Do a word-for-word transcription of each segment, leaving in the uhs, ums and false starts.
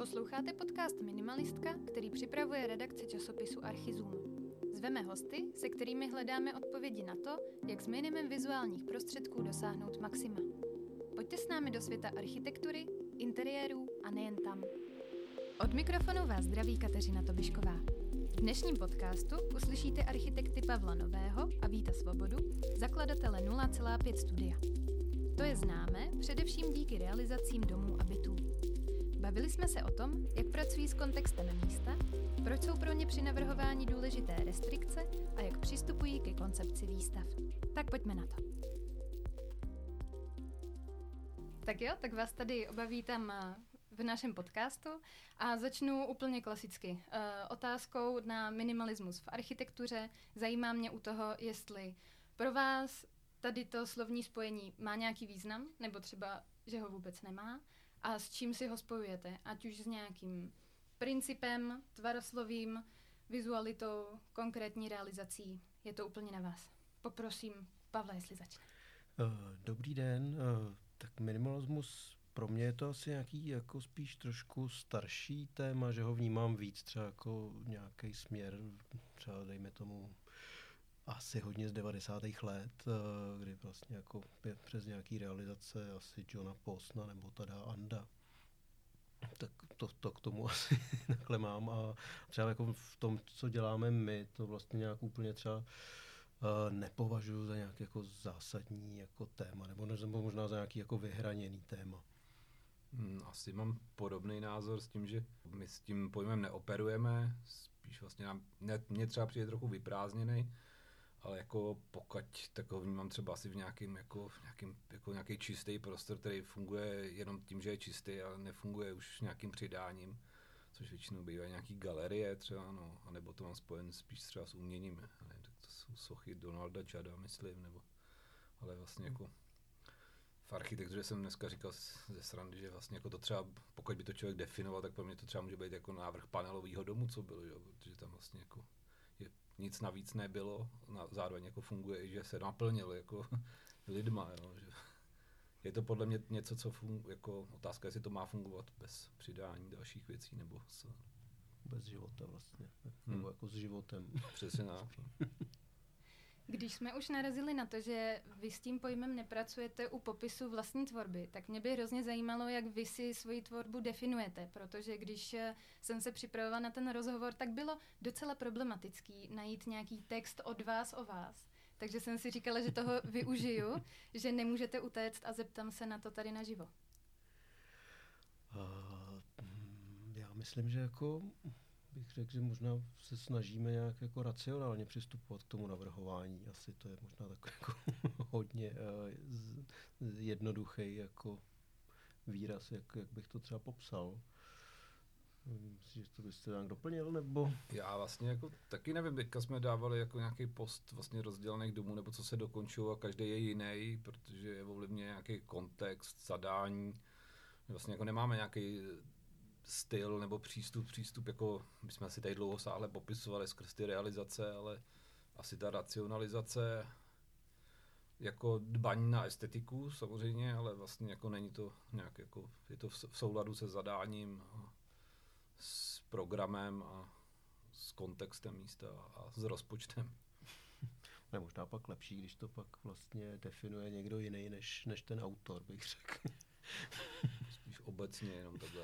Posloucháte podcast Minimalistka, který připravuje redakce časopisu Archizoom. Zveme hosty, se kterými hledáme odpovědi na to, jak s minimem vizuálních prostředků dosáhnout maxima. Pojďte s námi do světa architektury, interiérů a nejen tam. Od mikrofonu vás zdraví Kateřina Tobišková. V dnešním podcastu uslyšíte architekty Pavla Nového a Víta Svobodu, zakladatele nula celá pět studia. To je známé především díky realizacím domů a bytů. Bavili jsme se o tom, jak pracují s kontextem místa, proč jsou pro ně při navrhování důležité restrikce a jak přistupují ke koncepci výstav. Tak pojďme na to. Tak jo, tak vás tady oba vítám v našem podcastu a začnu úplně klasicky. E, otázkou na minimalismus v architektuře. Zajímá mě u toho, jestli pro vás tady to slovní spojení má nějaký význam, nebo třeba, že ho vůbec nemá, a s čím si ho spojujete, ať už s nějakým principem, tvaroslovím, vizualitou, konkrétní realizací. Je to úplně na vás. Poprosím Pavla, jestli začne. Dobrý den. Tak minimalismus pro mě je to asi nějaký jako spíš trošku starší téma, že ho vnímám víc třeba jako nějaký směr, třeba dejme tomu asi hodně z devadesátých let, kdy vlastně jako přes nějaký realizace asi Johna Postna nebo teda Anda. Tak to, to k tomu asi takhle mám a třeba jako v tom, co děláme my, to vlastně nějak úplně třeba uh, nepovažuji za nějaký jako zásadní jako téma, nebo, nebo možná za nějaký jako vyhraněný téma. Hmm, asi mám podobný názor s tím, že my s tím pojmem neoperujeme, spíš vlastně nám, ne, mě třeba přijde trochu vyprázdněný, ale jako pokud tak ho vnímám třeba asi v nějakým jako, v nějakým, jako nějaký čistý prostor, který funguje jenom tím, že je čistý, ale nefunguje už nějakým přidáním, což většinou bývají nějaký galerie třeba, no, anebo to mám spojen spíš třeba s uměním, ne, tak to jsou sochy Donalda Juda, myslím, nebo, ale vlastně jako v architektuře jsem dneska říkal ze srandy, že vlastně jako to třeba, pokud by to člověk definoval, tak pro mě to třeba může být jako návrh panelového domu, co bylo, jo, protože tam vlastně jako je nic navíc nebylo, na, zároveň jako funguje i, že se naplnil jako lidma, jo, že je to podle mě něco, co funguje, jako otázka, jestli to má fungovat bez přidání dalších věcí, nebo s... Bez života vlastně, nebo hmm. jako s životem. Přesně tak. Když jsme už narazili na to, že vy s tím pojmem nepracujete u popisu vlastní tvorby, tak mě by hrozně zajímalo, jak vy si svoji tvorbu definujete, protože když jsem se připravovala na ten rozhovor, tak bylo docela problematický najít nějaký text od vás o vás. Takže jsem si říkala, že toho využiju, že nemůžete utéct a zeptám se na to tady naživo. Uh, já myslím, že jako... bych řekl, že možná se snažíme nějak jako racionálně přistupovat k tomu navrhování. Asi to je možná takový jako hodně uh, jednoduchý jako výraz, jak, jak bych to třeba popsal. Myslím, že to byste nějak doplnil, nebo? Já vlastně jako taky nevím, teďka jsme dávali jako nějaký post vlastně rozdělených domů, nebo co se dokončilo a každý je jiný, protože je ovlivně nějaký kontext, zadání. Vlastně jako nemáme nějaký styl nebo přístup, přístup jako, my jsme si tady dlouhosáhle popisovali skrz ty realizace, ale asi ta racionalizace jako dbaní na estetiku samozřejmě, ale vlastně jako není to nějak jako, je to v souladu se zadáním, s programem a s kontextem místa a s rozpočtem. Je možná pak lepší, když to pak vlastně definuje někdo jiný než, než ten autor, bych řekl. Spíš obecně jenom takhle.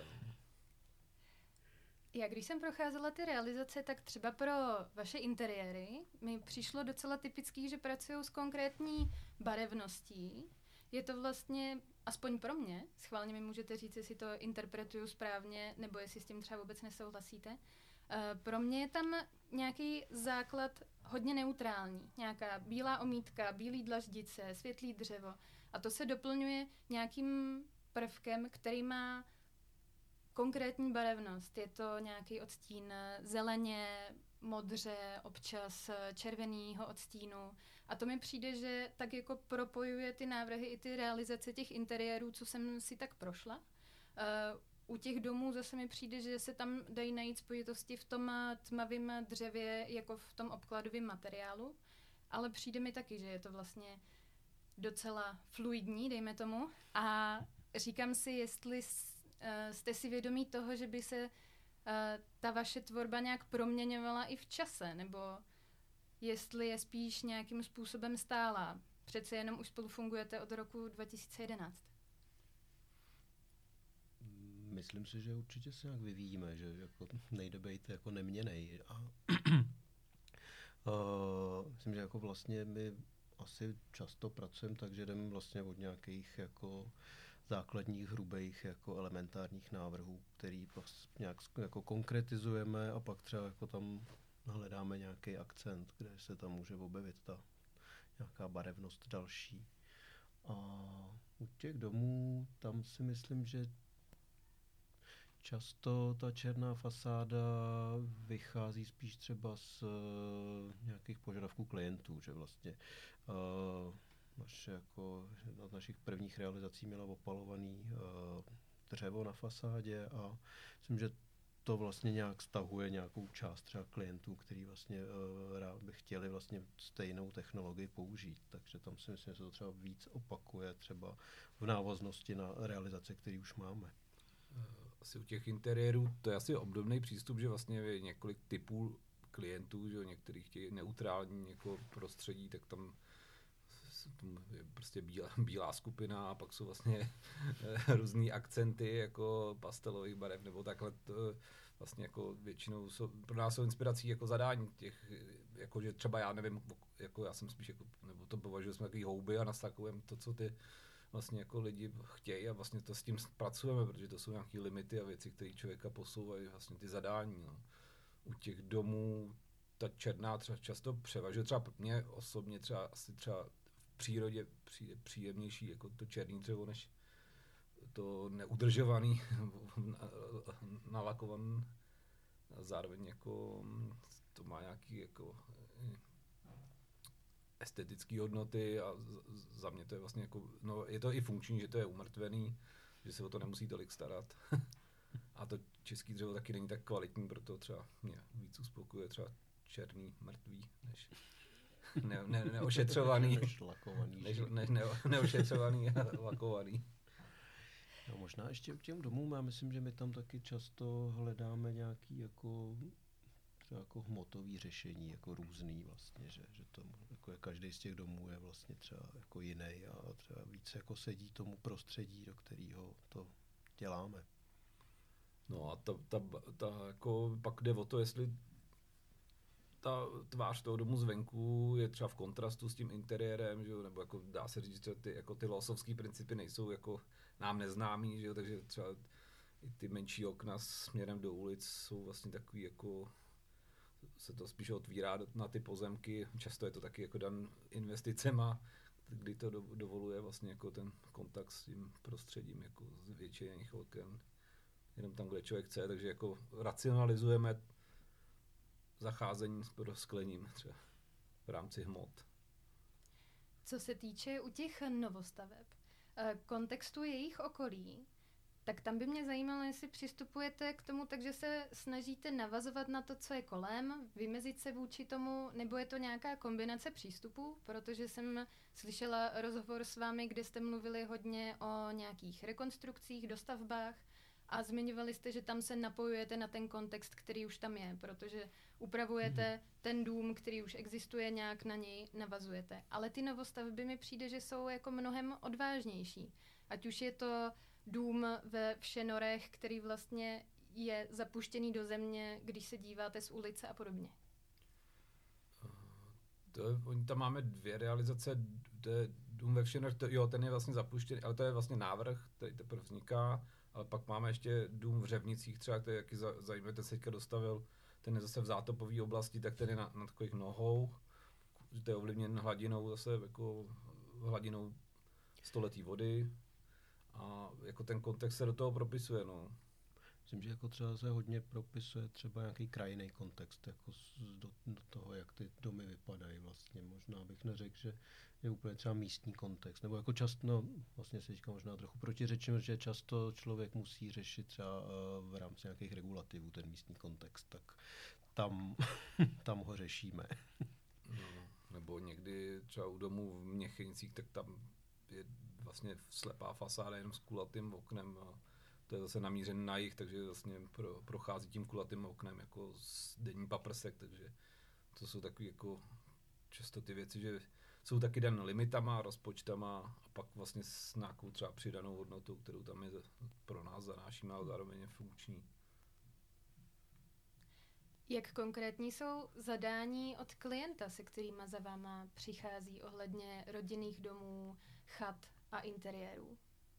Já když jsem procházela ty realizace, tak třeba pro vaše interiéry mi přišlo docela typický, že pracují s konkrétní barevností. Je to vlastně, aspoň pro mě, schválně mi můžete říct, jestli to interpretuju správně, nebo jestli s tím třeba vůbec nesouhlasíte. Pro mě je tam nějaký základ hodně neutrální. Nějaká bílá omítka, bílý dlaždice, světlý dřevo. A to se doplňuje nějakým prvkem, který má konkrétní barevnost. Je to nějaký odstín zeleně, modře, občas červenýho odstínu. A to mi přijde, že tak jako propojuje ty návrhy i ty realizace těch interiérů, co jsem si tak prošla. U těch domů zase mi přijde, že se tam dají najít spojitosti v tom tmavém dřevě, jako v tom obkladovém materiálu. Ale přijde mi taky, že je to vlastně docela fluidní, dejme tomu. A říkám si, jestli uh, jste si vědomí toho, že by se uh, ta vaše tvorba nějak proměňovala i v čase, nebo jestli je spíš nějakým způsobem stálá? Přece jenom už spolu fungujete od roku dva tisíce jedenáct. Myslím si, že určitě se nějak vyvíjíme, že jako nejde být jako neměnej. A uh, myslím, že jako vlastně my asi často pracujeme tak, že jdeme vlastně od nějakých jako základních, hrubých, jako elementárních návrhů, který nějak jako konkretizujeme a pak třeba jako tam hledáme nějaký akcent, kde se tam může objevit ta nějaká barevnost další. A u těch domů tam si myslím, že často ta černá fasáda vychází spíš třeba z uh, nějakých požadavků klientů, že vlastně uh, naše jako jedna z našich prvních realizací měla opalovaný uh, dřevo na fasádě a myslím, že to vlastně nějak stahuje nějakou část třeba klientů, který vlastně uh, rád by chtěli vlastně stejnou technologii použít. Takže tam si myslím, že se to třeba víc opakuje třeba v návaznosti na realizace, které už máme. Asi u těch interiérů to je asi obdobný přístup, že vlastně je několik typů klientů, že některý chtějí neutrální jako prostředí, tak tam je prostě bílá, bílá skupina a pak jsou vlastně různý akcenty jako pastelových barev nebo takhle. To vlastně jako většinou jsou, pro nás jsou inspirací jako zadání těch, jako že třeba já nevím, jako já jsem spíš jako, nebo to považuji, jsme takový houby a nastakujeme to, co ty vlastně jako lidi chtějí a vlastně to s tím pracujeme, protože to jsou nějaké limity a věci, které člověka posouvají, vlastně ty zadání. No. U těch domů ta černá třeba často převažuje, třeba mě osobně třeba asi třeba v přírodě přijde příjemnější jako to černý dřevo, než to neudržovaný, nalakovaný. A zároveň jako to má nějaký jako estetické hodnoty a za mě to je vlastně jako, no je to i funkční, že to je umrtvený, že se o to nemusí tolik starat. A to český dřevo taky není tak kvalitní, proto třeba mě víc uspokojuje třeba černý, mrtvý, než ne, ne, neošetřovaný, než lakovaný, než, ne, ne, neošetřovaný a lakovaný. No, možná ještě k těm domům, já myslím, že my tam taky často hledáme nějaký jako třeba jako hmotový řešení, jako různý vlastně, že, že to jako je, každý z těch domů je vlastně třeba jako jiný a třeba více jako sedí tomu prostředí, do kterého to děláme. No a ta, ta, ta jako pak jde o to, jestli ta tvář toho domu zvenku je třeba v kontrastu s tím interiérem, že jo, nebo jako dá se říct, že ty, jako ty losovský principy nejsou jako nám neznámý, že jo, takže třeba i ty menší okna směrem do ulic jsou vlastně takový jako se to spíš otvírá na ty pozemky, často je to taky jako dan investicema, kdy to dovoluje vlastně jako ten kontakt s tím prostředím, jako zvětšených oken, jenom tam, kde člověk chce, takže jako racionalizujeme zacházení s sklením třeba v rámci hmot. Co se týče u těch novostaveb, kontextu jejich okolí, tak tam by mě zajímalo, jestli přistupujete k tomu, takže se snažíte navazovat na to, co je kolem, vymezit se vůči tomu, nebo je to nějaká kombinace přístupů, protože jsem slyšela rozhovor s vámi, kde jste mluvili hodně o nějakých rekonstrukcích, dostavbách a zmiňovali jste, že tam se napojujete na ten kontext, který už tam je, protože upravujete mm. ten dům, který už existuje, nějak na něj navazujete. Ale ty novostavby mi přijde, že jsou jako mnohem odvážnější. Ať už je to dům ve Všenorech, který vlastně je zapuštěný do země, když se díváte z ulice a podobně. To, oni tam máme dvě realizace, to je dům ve Všenorech, to, jo, ten je vlastně zapuštěný, ale to je vlastně návrh, který teprve vzniká, ale pak máme ještě dům v Řevnicích třeba, který jaký zajímavý, ten se teďka dostavil, ten je zase v zátopové oblasti, tak ten je na, na takových nohou, to je ovlivněn hladinou zase jako hladinou stoletý vody. A jako ten kontext se do toho propisuje, no. Myslím, že jako třeba se hodně propisuje třeba nějaký krajinný kontext, jako do, do toho, jak ty domy vypadají vlastně. Možná bych neřekl, že je úplně třeba místní kontext, nebo jako často, no vlastně se teďka možná trochu protiřečím, že často člověk musí řešit třeba v rámci nějakých regulativů ten místní kontext, tak tam, tam ho řešíme. No, nebo někdy třeba u domů v Měchenicích, tak tam je vlastně slepá fasáda jenom s kulatým oknem a to je zase namířen na jih, takže vlastně pro, prochází tím kulatým oknem jako denní paprsek, takže to jsou takové jako často ty věci, že jsou taky dané limitama, rozpočtama a pak vlastně s nějakou třeba přidanou hodnotou, kterou tam je pro nás zanášíme, ale zároveň je funkční. Jak konkrétní jsou zadání od klienta, se kterýma za váma přichází ohledně rodinných domů, chat a interiérů?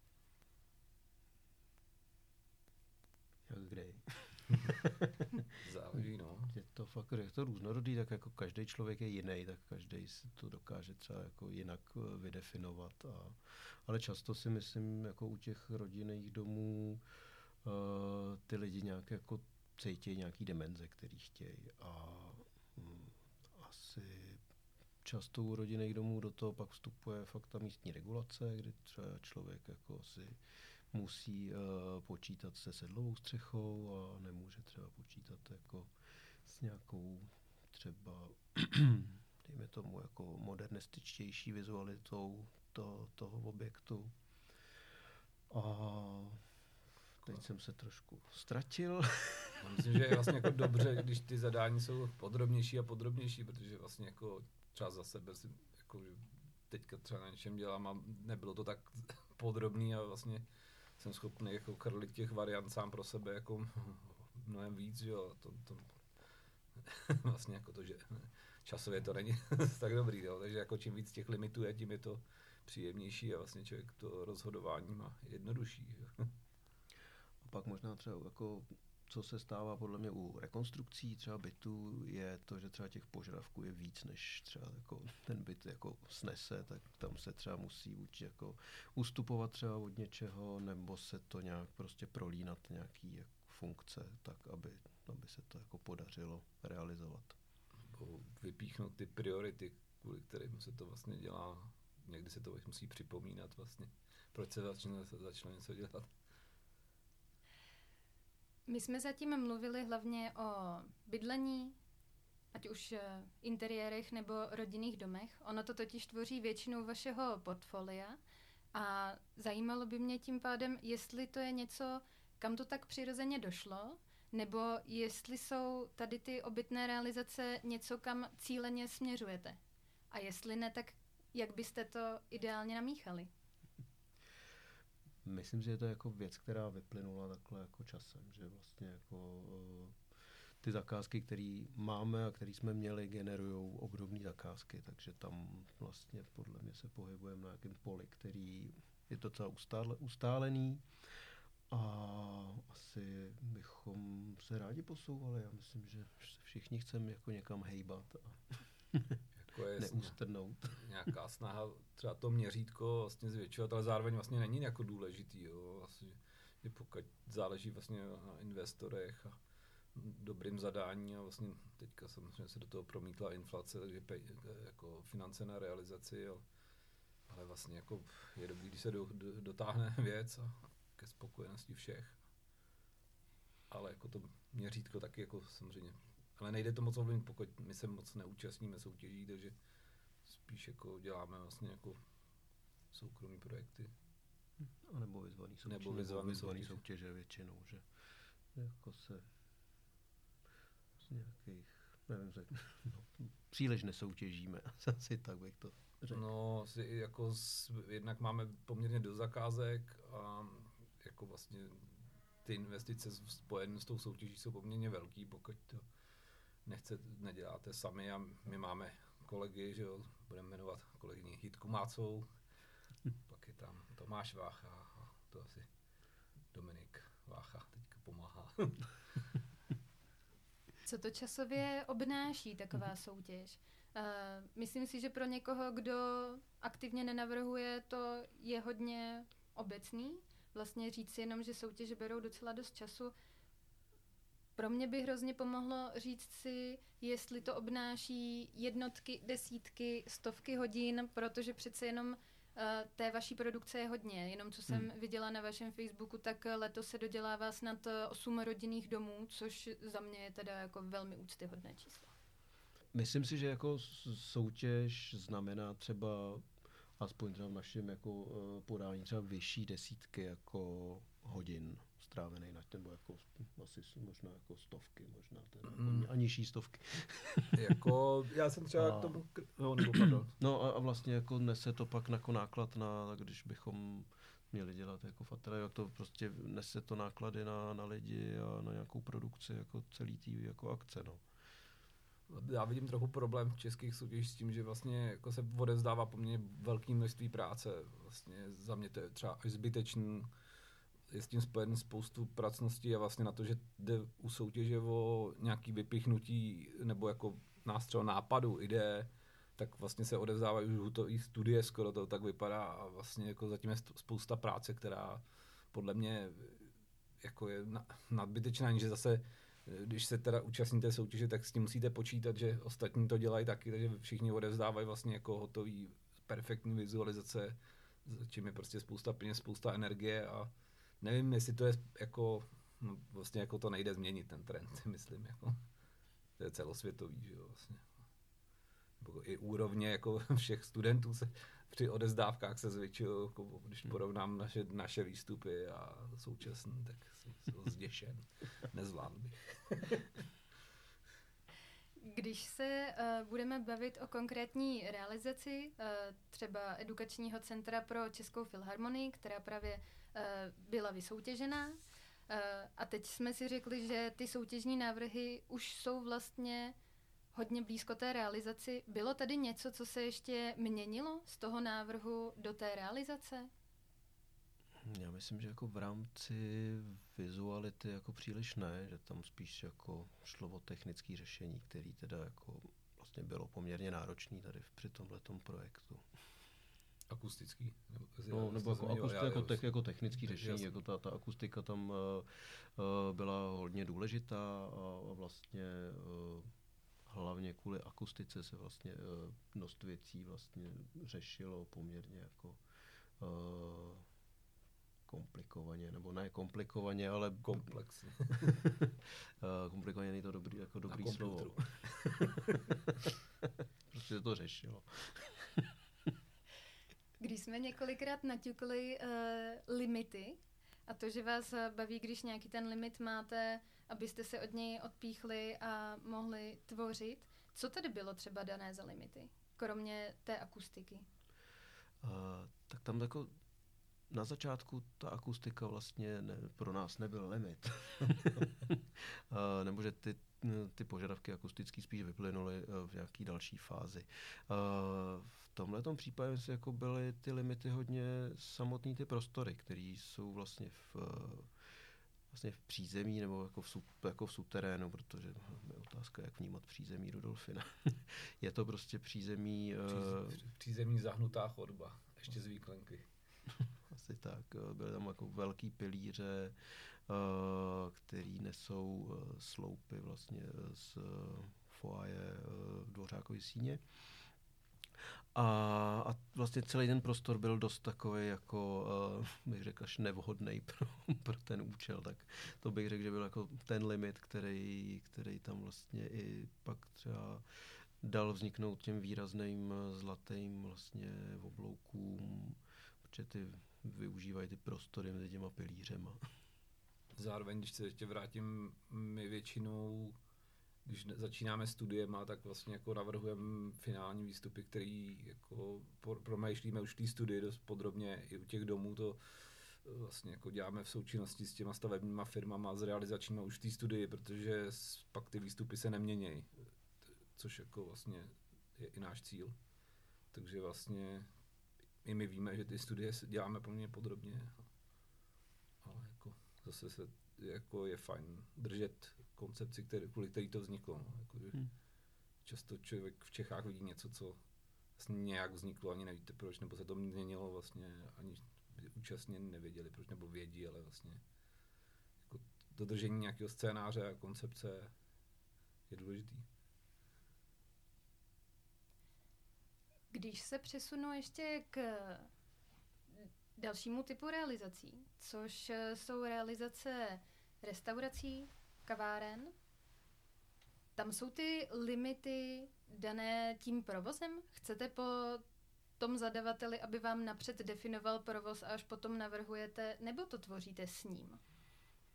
Jak kde? Záleží, no. Je to fakt, je to různorodý, tak jako každý člověk je jiný, tak každý si to dokáže třeba jako jinak vydefinovat. A, ale často si myslím, jako u těch rodinných domů uh, ty lidi nějak jako cítí nějaký dimenze, který chtějí. A hm, asi často u rodinných domů do toho pak vstupuje fakt ta místní regulace, kdy třeba člověk jako si musí uh, počítat se sedlovou střechou a nemůže třeba počítat jako s nějakou třeba, dejme tomu, jako modernističtější vizualitou to, toho objektu. A teď jsem se trošku ztratil. Já myslím, že je vlastně jako dobře, když ty zadání jsou podrobnější a podrobnější, protože vlastně jako třeba za sebe si, jako teďka třeba na něčem dělám a nebylo to tak podrobný a vlastně jsem schopný jako krlit těch variant sám pro sebe jako mnohem víc, jo, to, to vlastně jako to, že časově to není tak dobrý, jo, takže jako čím víc těch limitů je, tím je to příjemnější a vlastně člověk to rozhodování má jednodušší. Jo. A pak možná třeba jako, co se stává podle mě u rekonstrukcí třeba bytů, je to, že třeba těch požadavků je víc, než třeba jako ten byt jako snese, tak tam se třeba musí buď jako ustupovat třeba od něčeho, nebo se to nějak prostě prolínat nějaký jako funkce, tak aby, aby se to jako podařilo realizovat. Nebo vypíchnout ty priority, kvůli kterým se to vlastně dělá. Někdy se to musí připomínat vlastně, proč se začne, začne něco dělat. My jsme zatím mluvili hlavně o bydlení, ať už interiérech nebo rodinných domech. Ono to totiž tvoří většinu vašeho portfolia a zajímalo by mě tím pádem, jestli to je něco, kam to tak přirozeně došlo, nebo jestli jsou tady ty obytné realizace něco, kam cíleně směřujete. A jestli ne, tak jak byste to ideálně namíchali? Myslím, že je to jako věc, která vyplynula takhle jako časem, že vlastně jako ty zakázky, které máme a které jsme měli, generují obdobné zakázky, takže tam vlastně podle mě se pohybujeme na nějakém poli, který je docela ustále, ustálený a asi bychom se rádi posouvali. Já myslím, že se všichni chceme jako někam hejbat a jako je neustrnout. Nějaká snaha třeba to měřítko vlastně zvětšovat, ale zároveň vlastně není jako důležitý. Jo. Vlastně, že pokud záleží vlastně na investorech a dobrým zadání a vlastně teďka samozřejmě se do toho promítla inflace, takže pej, jako finance na realizaci, ale, ale vlastně jako je dobrý, když se do, do, dotáhne věc a ke spokojenosti všech. Ale jako to měřítko taky jako samozřejmě. Ale nejde to moc ovlivnit, pokud my se moc neúčastníme soutěží, takže spíš jako děláme vlastně jako soukromý projekty. A nebo vyzvaný soutěže. Nebo vyzvaný vyzvaný soutěže. soutěže většinou, že jako se z nějakých, nevím, řek, no, příliš nesoutěžíme, asi tak bych to řekl. No, si jako z, jednak máme poměrně do zakázek a jako vlastně ty investice spojené s tou soutěží jsou poměrně velký, pokud to nechce, neděláte sami a my máme kolegy, že jo, budeme jmenovat kolegyni Jitku Mácovou, pak je tam Tomáš Vácha a to asi Dominik Vácha teďka pomáhá. Co to časově obnáší taková soutěž? Uh, myslím si, že pro někoho, kdo aktivně nenavrhuje, to je hodně obecný. Vlastně říct si jenom, že soutěže berou docela dost času. Pro mě by hrozně pomohlo říct si, jestli to obnáší jednotky, desítky, stovky hodin, protože přece jenom uh, té vaší produkce je hodně. Jenom co jsem hmm. viděla na vašem Facebooku, tak letos se dodělává snad osm rodinných domů, což za mě je teda jako velmi úctyhodné číslo. Myslím si, že jako soutěž znamená třeba, aspoň třeba v našem jako podání, třeba vyšší desítky jako hodin strávený na nebo jako asi možná jako stovky, možná teda, Mm. jako, a nižší stovky. Jako, já jsem třeba A- k tomu, k- no, nebo pardon. No a, a vlastně jako nese to pak jako náklad na, když bychom měli dělat jako v ateliéru, jak to prostě nese to náklady na, na lidi a na nějakou produkci jako celý tý jako akce, no. Já vidím trochu problém v českých soutěžích s tím, že vlastně jako se odevzdává poměrně velké množství práce. Vlastně za mě to je třeba až zbytečný. Je s tím spojen spoustu pracností a vlastně na to, že jde u soutěže o nějaký vypichnutí nebo jako nástřel nápadu, ide, tak vlastně se odevzdávají už hotový studie, skoro to tak vypadá a vlastně jako zatím je spousta práce, která podle mě jako je na- nadbytečná, že zase když se teda účastní té soutěže, tak s tím musíte počítat, že ostatní to dělají taky, takže všichni odevzdávají vlastně jako hotový perfektní vizualizace, čím je prostě spousta peněz, spousta energie a nevím, jestli to je jako, no vlastně jako to nejde změnit ten trend, myslím, jako. To je celosvětový, že jo, vlastně. Nebo i úrovně jako všech studentů se při odezdávkách se zvětšují, jako když porovnám naše, naše výstupy a současný, tak jsem, jsem zděšen. Nezvládl bych. Když se uh, budeme bavit o konkrétní realizaci uh, třeba edukačního centra pro Českou filharmonii, která právě uh, byla vysoutěžená, uh, a teď jsme si řekli, že ty soutěžní návrhy už jsou vlastně hodně blízko té realizaci. Bylo tady něco, co se ještě měnilo z toho návrhu do té realizace? Já myslím, že jako v rámci vizuality jako příliš ne, že tam spíš jako šlo o technické řešení, který teda jako vlastně bylo poměrně náročný tady v- při tomhletom projektu. Akustický? Nebo, No, nebo jako, zmiňoval, akusti, já- jako, já- te, jako technické řešení, jasně. jako ta, ta akustika tam uh, uh, byla hodně důležitá a, a vlastně uh, hlavně kvůli akustice se vlastně uh, dost věcí vlastně řešilo poměrně jako uh, komplikovaně, nebo ne komplikovaně, ale Komplexně. uh, komplikovaně není to dobrý, jako dobrý Na slovo. komputeru. Prostě se to řešilo. Když jsme několikrát naťukli uh, limity a to, že vás eh, baví, když nějaký ten limit máte, abyste se od něj odpíchli a mohli tvořit, co tedy bylo třeba dané za limity, kromě té akustiky? Uh, tak tam jako na začátku ta akustika vlastně ne, pro nás nebyl limit. uh, nebo že ty, ty požadavky akustický spíš vyplynuly uh, v nějaký další fázi. Uh, v tomhletom případě si jako byly ty limity hodně samotný ty prostory, které jsou vlastně v, uh, vlastně v přízemí nebo jako v, sub, jako v suterénu, protože je otázka, jak vnímat přízemí Rudolfina. Je to prostě přízemí... Uh, Příz- Přízemní zahnutá chodba. Ještě z výklenky. Asi tak. eh, Byly tam jako velký pilíře, eh, který nesou eh, sloupy vlastně z eh, foaje eh, Dvořákovy síně. A, a vlastně celý ten prostor byl dost takový jako, uh, bych řekl, až nevhodný pro, pro ten účel, tak to bych řekl, že byl jako ten limit, který, který tam vlastně i pak třeba dal vzniknout těm výrazným eh, zlatým vlastně obloukům, protože ty využívají ty prostory mezi těma pilířema. Zároveň, když se ještě vrátím, my většinou, když ne- začínáme studiem, tak vlastně jako navrhujeme finální výstupy, který jako por- promýšlíme už v té studii dost podrobně, i u těch domů to eh, vlastně jako děláme v součinnosti s těma stavebníma firmama, s realizačníma už v té studii, protože s- pak ty výstupy se neměnějí, což jako vlastně je i náš cíl. Takže vlastně i my víme, že ty studie s- děláme poměrně podrobně, ale jako zase se jako je fajn držet koncepci, který, kvůli který to vzniklo. No. Jako, že Hmm. často člověk v Čechách vidí něco, co vlastně nějak vzniklo, ani nevíte proč, nebo se to měnilo vlastně, ani účastnění nevěděli proč, nebo vědí, ale vlastně jako dodržení nějakého scénáře a koncepce je důležitý. Když se přesunu ještě k dalšímu typu realizací, což eh, jsou realizace restaurací, kaváren, tam jsou ty limity dané tím provozem? Chcete po tom zadavateli, aby vám napřed definoval provoz a až potom navrhujete, nebo to tvoříte s ním?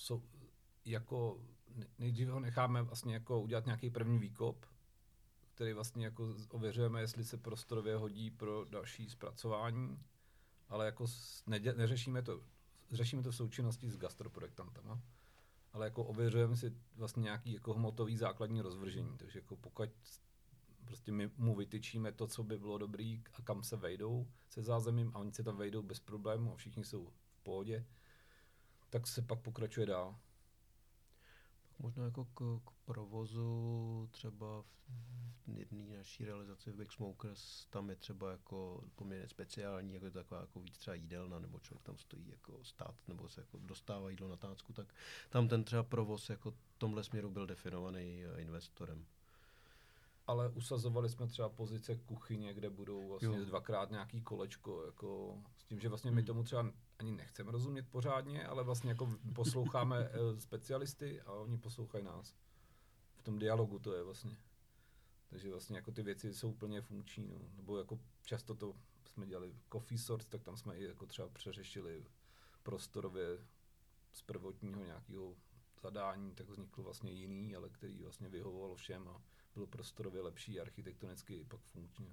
jsou jako nejdříve ho necháme vlastně jako udělat nějaký první výkop, který vlastně jako ověřujeme, jestli se prostorově hodí pro další zpracování, ale jako nedě, neřešíme to, řešíme to v součinnosti s gastroprojektantama, ale jako ověřujeme si vlastně nějaký jako hmotový základní rozvržení, takže jako pokud prostě my mu vytyčíme to, co by bylo dobrý a kam se vejdou se zázemím a oni se tam vejdou bez problému a všichni jsou v pohodě, tak se pak pokračuje dál. Možná jako k, k provozu třeba v, v jedné naší realizaci v Big Smokers, tam je třeba jako poměrně speciální, jako je to taková jako víc třeba jídelna, nebo člověk tam stojí jako stát, nebo se jako dostává jídlo na tácku, tak tam ten třeba provoz jako v tomhle směru byl definovaný investorem. Ale usazovali jsme třeba pozice kuchyně, kde budou vlastně jo. dvakrát nějaký kolečko, jako s tím, že vlastně my tomu třeba ani nechceme rozumět pořádně, ale vlastně jako posloucháme specialisty a oni poslouchají nás. V tom dialogu to je vlastně. Takže vlastně jako ty věci jsou úplně funkční, no. Nebo jako často to jsme dělali coffee sorts, tak tam jsme i jako třeba přeřešili prostorově z prvotního nějakého zadání, tak vznikl vlastně jiný, ale který vlastně vyhovoval všem a bylo prostorově lepší, architektonicky i pak funkčně.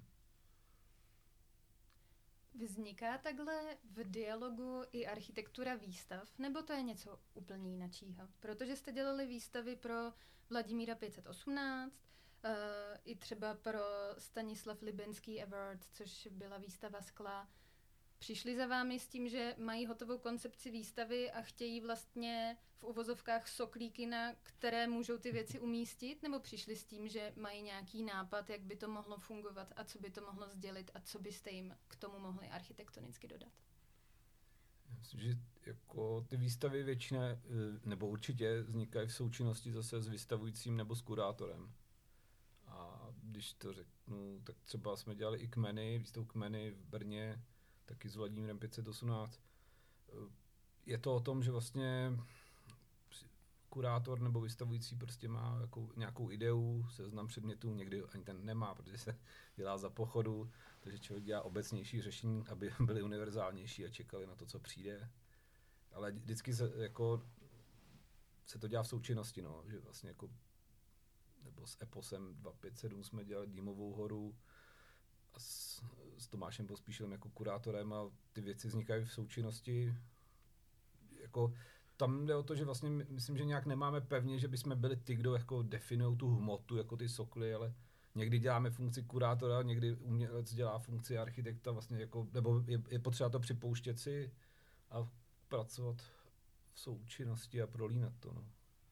Vzniká takhle v dialogu i architektura výstav, nebo to je něco úplně jiného? Protože jste dělali výstavy pro Vladimíra pět set osmnáct, uh, i třeba pro Stanislav Libenský Award, což byla výstava skla. Přišli za vámi s tím, že mají hotovou koncepci výstavy a chtějí vlastně v uvozovkách soklíky, na které můžou ty věci umístit, nebo přišli s tím, že mají nějaký nápad, jak by to mohlo fungovat a co by to mohlo sdělit a co byste jim k tomu mohli architektonicky dodat? Myslím, že jako ty výstavy většině, nebo určitě vznikají v součinnosti zase s vystavujícím nebo s kurátorem. A když to řeknu, tak třeba jsme dělali i kmeny, výstavu kmeny v Brně, taky s Vladimírem pět set osmnáct. Je to o tom, že vlastně kurátor nebo vystavující prostě má jako nějakou ideu, seznam předmětů, někdy ani ten nemá, protože se dělá za pochodu, takže člověk dělá obecnější řešení, aby byly univerzálnější a čekali na to, co přijde. Ale vždycky se, jako, se to dělá v součinnosti, no, že vlastně jako, nebo s Eposem dva pět sedm jsme dělali Dýmovou horu, a s, s Tomášem Pospíšilem jako kurátorem a ty věci vznikají v součinnosti. Jako, tam jde o to, že vlastně myslím, že nějak nemáme pevně, že bychom byli ty, kdo jako definují tu hmotu, jako ty sokly, ale někdy děláme funkci kurátora, někdy umělec dělá funkci architekta, vlastně jako, nebo je, je potřeba to připouštět si a pracovat v součinnosti a prolínat to. No.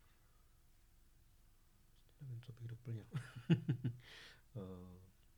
Nevím, co bych doplnil. uh...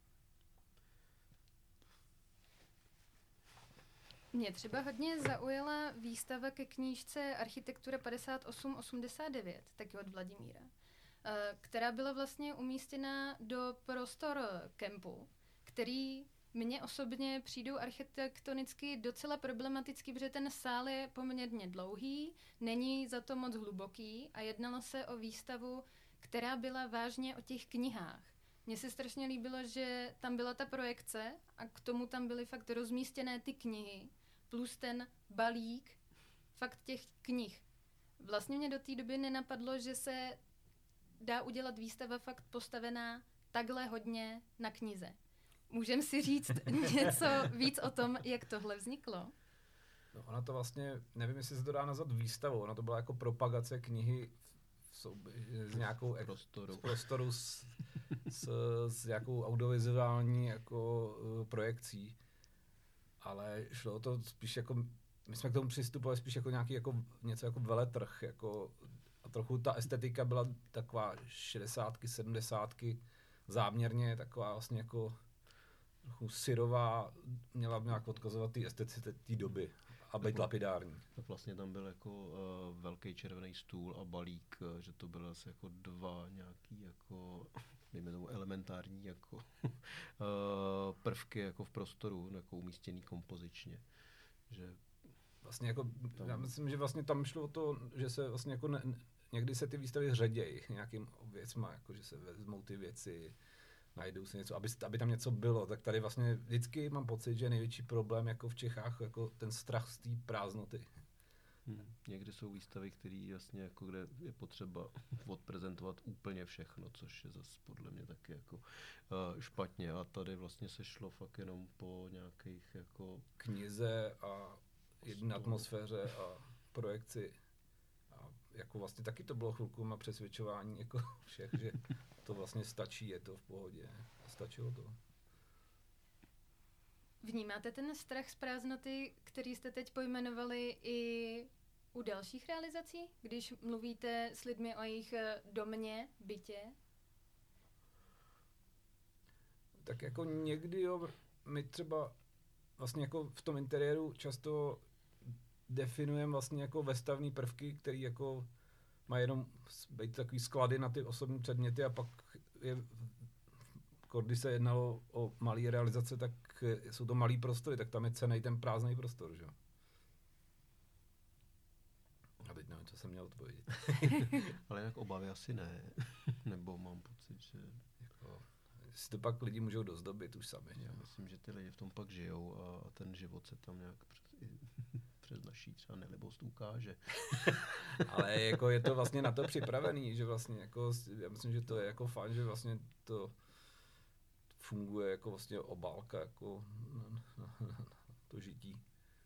Mě třeba hodně zaujala výstava ke knížce Architektura padesát osm osmdesát devět, taky od Vladimíra, která byla vlastně umístěna do prostor kempu, který mně osobně přijdou architektonicky docela problematický, protože ten sál je poměrně dlouhý, není za to moc hluboký a jednalo se o výstavu, která byla vážně o těch knihách. Mně se strašně líbilo, že tam byla ta projekce a k tomu tam byly fakt rozmístěné ty knihy, plus ten balík fakt těch knih. Vlastně mě do té doby nenapadlo, že se dá udělat výstava fakt postavená takhle hodně na knize. Můžeme si říct něco víc o tom, jak tohle vzniklo? No, ona to vlastně, nevím, jestli se to dá nazvat výstavou, ona to byla jako propagace knihy z nějakou ex, prostoru, z, prostoru s, s, s nějakou audiovizuální jako uh, projekcí. Ale šlo o to spíš jako, my jsme k tomu přistupovali spíš jako nějaký jako něco jako veletrh, jako a trochu ta estetika byla taková šedesátky, sedmdesátky, záměrně taková vlastně jako trochu syrová, měla nějak odkazovat ty estetice té doby a být lapidární. Tak vlastně tam byl jako uh, velký červený stůl a balík, uh, že to bylo asi jako dva nějaký jako dejme tomu elementární jako uh, prvky jako v prostoru, jako umístěný kompozičně. Že vlastně jako, tam... já myslím, že vlastně tam šlo o to, že se vlastně jako ne, někdy se ty výstavy ředějí nějakým věcma, jako že se vezmou ty věci, najdou si něco, aby, aby tam něco bylo, tak tady vlastně vždycky mám pocit, že největší problém jako v Čechách, jako ten strach z té prázdnoty. Hmm. Někdy jsou výstavy, které vlastně jako kde je potřeba odprezentovat úplně všechno, což je zase podle mě taky jako uh, špatně. A tady vlastně se šlo fakt jenom po nějakých jako knize a jedné atmosféře a projekci. A jako vlastně taky to bylo chvilku na přesvědčování jako všech, že to vlastně stačí, je to v pohodě. A stačilo to. Vnímáte ten strach z prázdnoty, který jste teď pojmenovali i u dalších realizací, když mluvíte s lidmi o jejich domě, bytě? Tak jako někdy jo, my třeba vlastně jako v tom interiéru často definujeme vlastně jako vestavní prvky, který jako má jenom být takový sklady na ty osobní předměty a pak je, když se jednalo o malé realizace, tak jsou to malý prostory, tak tam je cenný ten prázdný prostor, že? A teď nevím, co jsem měl odpovědět. Ale jinak obavy asi ne, nebo mám pocit, že jako, si to pak lidi můžou dozdobit už sami. Já myslím, že ty lidi v tom pak žijou a, a ten život se tam nějak přes, přes naší třeba nelibost ukáže. Ale jako je to vlastně na to připravený, že vlastně jako, já myslím, že to je jako fajn, že vlastně to funguje jako vlastně obálka jako na, na, na to žití.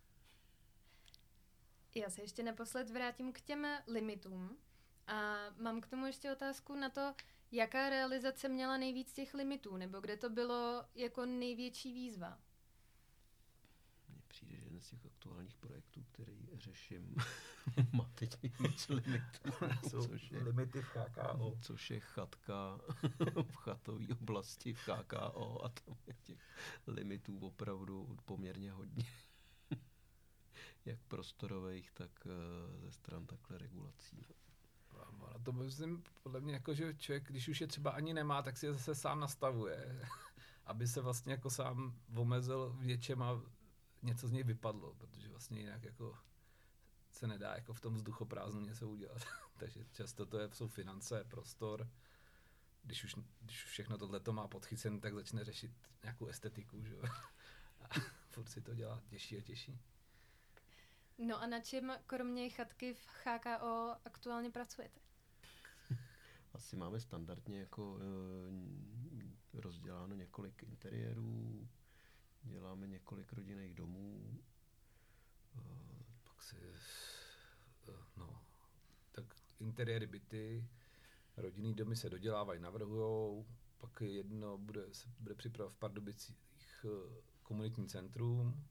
Já se ještě naposled vrátím k těm limitům a mám k tomu ještě otázku na to, jaká realizace měla nejvíc těch limitů, nebo kde to bylo jako největší výzva? Mně přijde, že jeden z těch aktuálních projektů, který řeším, má teď nejvíc limitů. Což je limity v H K O. Což je chatka v chatové oblasti v H K O a tam je těch limitů opravdu poměrně hodně. Jak prostorových, tak ze stran takhle regulací. A to myslím, podle mě jako, že člověk, když už je třeba ani nemá, tak si je zase sám nastavuje, aby se vlastně jako sám omezil v něčem a něco z něj vypadlo, protože vlastně jinak jako se nedá jako v tom vzduchoprázdnu něco udělat. Takže často to je, jsou finance, prostor. Když už, když už všechno tohleto má podchycen, tak začne řešit nějakou estetiku, že? A furt si to dělá těžší a těžší. No a na čem kromě chatky v H K O aktuálně pracujete? Asi máme standardně jako e, rozděláno několik interiérů, děláme několik rodinných domů. E, pak si, no, tak interiéry byty, rodinný domy se dodělávají, navrhujou, pak jedno bude, se bude připravovat v Pardubicích komunitní centrum.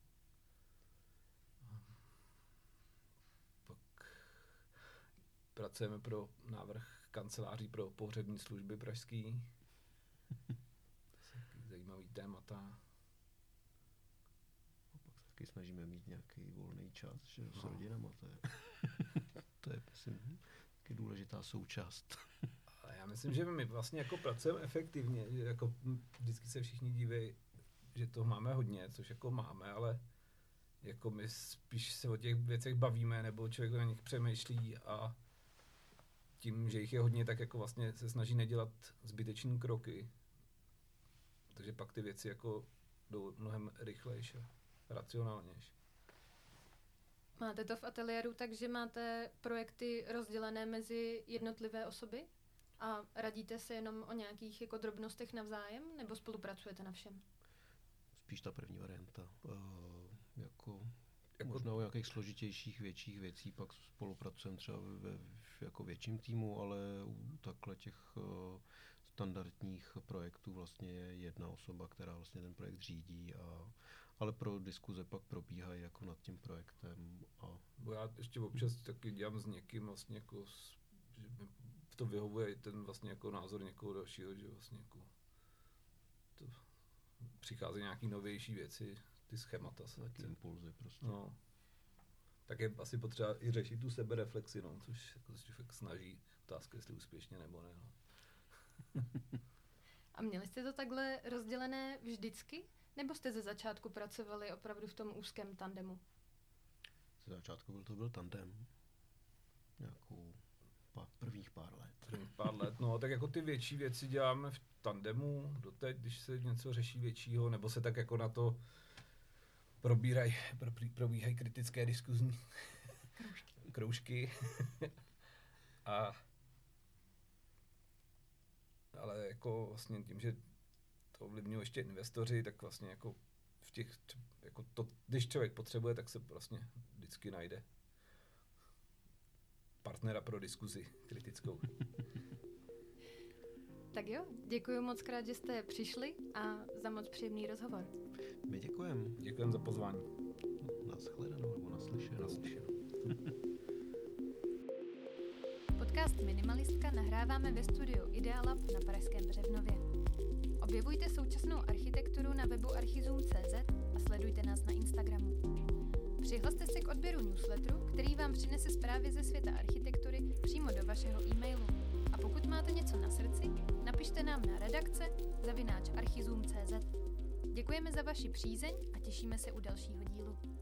Pracujeme pro návrh kanceláří pro pohřební služby pražský. Zajímavý témata. A pak se taky snažíme mít nějaký volný čas, že s no. rodinama. To je, to je myslím, taky důležitá součást. Ale já myslím, že my vlastně jako pracujeme efektivně. Že jako vždycky se všichni dívají, že toho máme hodně, což jako máme, ale jako my spíš se o těch věcech bavíme, nebo člověk na nich přemýšlí a tím, že jich je hodně, tak jako vlastně se snaží nedělat zbytečný kroky. Takže pak ty věci jako jdou mnohem rychlejší a racionálnější. Máte to v ateliéru, takže máte projekty rozdělené mezi jednotlivé osoby? A radíte se jenom o nějakých jako drobnostech navzájem? Nebo spolupracujete na všem? Spíš ta první varianta. Uh, jako... Jako možná u nějakých složitějších, větších věcí pak spolupracujeme třeba ve jako větším týmu, ale u takhle těch uh, standardních projektů vlastně je jedna osoba, která vlastně ten projekt řídí, a, ale pro diskuze pak probíhají jako nad tím projektem. A... Bo já ještě občas taky dělám s někým vlastně jako, že v to vyhovuje ten vlastně jako názor někoho dalšího, že vlastně jako to přichází nějaký novější věci, ty schémata se taky impulzy prostě. No. Tak je asi potřeba i řešit tu sebereflexi, no, což jako se člověk snaží. Otázka, jestli úspěšně nebo ne. No. A měli jste to takhle rozdělené vždycky? Nebo jste ze začátku pracovali opravdu v tom úzkém tandemu? Ze začátku byl to byl tandem. Nějakou pár, prvních pár let. Prvních pár let, no, tak jako ty větší věci děláme v tandemu doteď, když se něco řeší většího, nebo se tak jako na to probírají, probíhají kritické diskuzní kroužky. A ale jako vlastně tím, že to ovlivňují ještě investoři, tak vlastně jako v těch, jako to, když člověk potřebuje, tak se vlastně vždycky najde partnera pro diskuzi kritickou. Tak jo, děkuji moc krát, že jste přišli a za moc příjemný rozhovor. My děkujeme. Děkujeme za pozvání. Nashledanou nebo naslyšenou. Naslyšenou. Podcast Minimalistka nahráváme ve studiu Idealab na Pražském Břevnově. Objevujte současnou architekturu na webu archizum tečka cé zet a sledujte nás na Instagramu. Přihlaste se k odběru newsletteru, který vám přinese zprávy ze světa architektury přímo do vašeho e-mailu. A pokud máte něco na srdci, napište nám na redakce zavináč archizum tečka cé zet. Děkujeme za vaši přízeň a těšíme se u dalšího dílu.